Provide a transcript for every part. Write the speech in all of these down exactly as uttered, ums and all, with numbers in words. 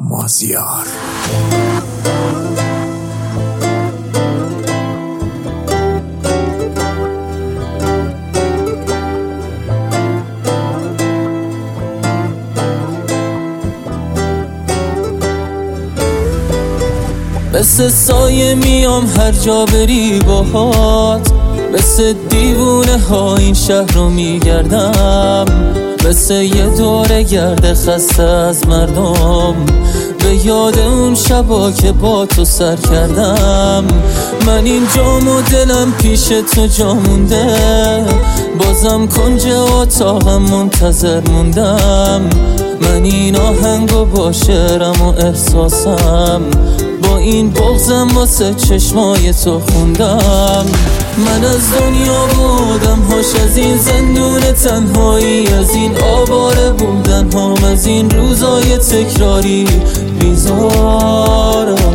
مازیار. مثل سایه میام هر جا بری باهات، مثل دیوونه ها این شهر رو میگردم، مثل یه دوره گرد خسته از مردم، به یاد اون شبا که با تو سر کردم. من این جام و دلم پیش تو جا مونده، بازم کنج اتاقم منتظر موندم. من این آهنگو با شعرم و احساسم، با این بغضم واسه چشمای تو خوندم. من از دنیا بودم هاش، از این زندون تنهایی، از این آواره بودن هام، از این روزای تکراری بیزارم.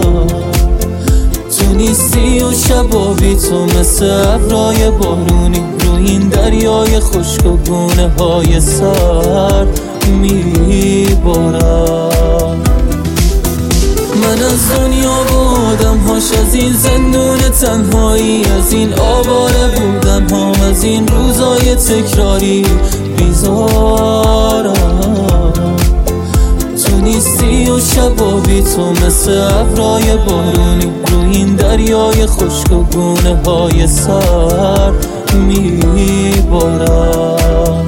تو نیستی و شبا بی تو مثل ابرای بارونی رو این دریای خشک و گونه های سر میبارم. من از دنیا بودم هاش، از این زندون تنهایی، از این آواره بودن هام، از این روزای تکراری بیزارم. تو نیستی و شبا بی تو مثل ابرای بارونی رو این دریای خشک و گونه های سر میبارم.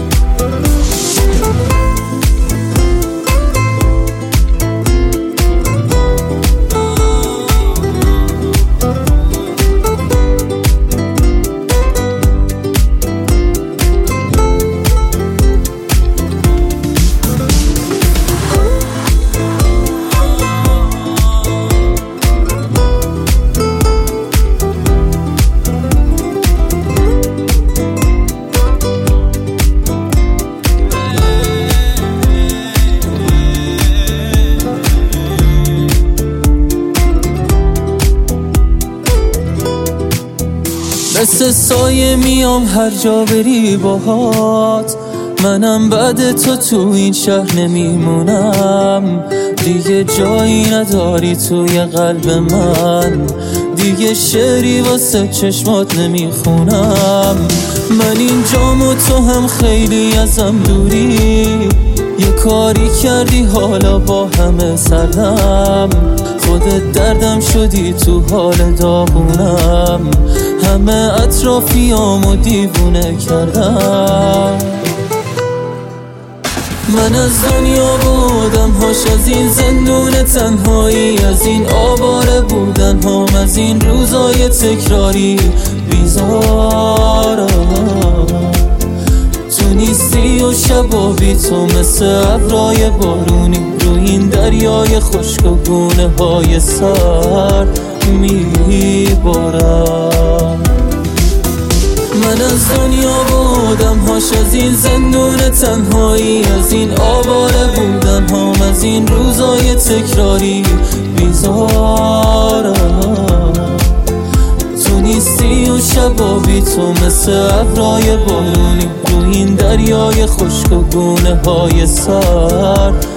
مثل سایه میام هر جا بری باهات، منم بعد تو تو این شهر نمیمونم. دیگه جایی نداری توی قلب من، دیگه شعری واسه چشمات نمیخونم. من این جام و تو هم خیلی ازم دوری، یه کاری کردی حالا با همه سردم. خودت دردم شدی تو حال داغونم، همه اطرافیامو دیوونه کردم. من از دنیا بودم هاش، از این زندون تنهایی، از این آواره بودن هام، از این روزای تکراری بیزارم. تو نیستی و شبا بی تو مثل ابرای بارونی رو این دریای خشک و گونه های سر میبارم. من از دنیا بودم هاش، از این زندون تنهایی، از این آواره بودن هام، از این روزای تکراری بیزارم. تو نیستی و شبا بی تو مثل ابرای بارونی رو این دریای خشک و گونه های سر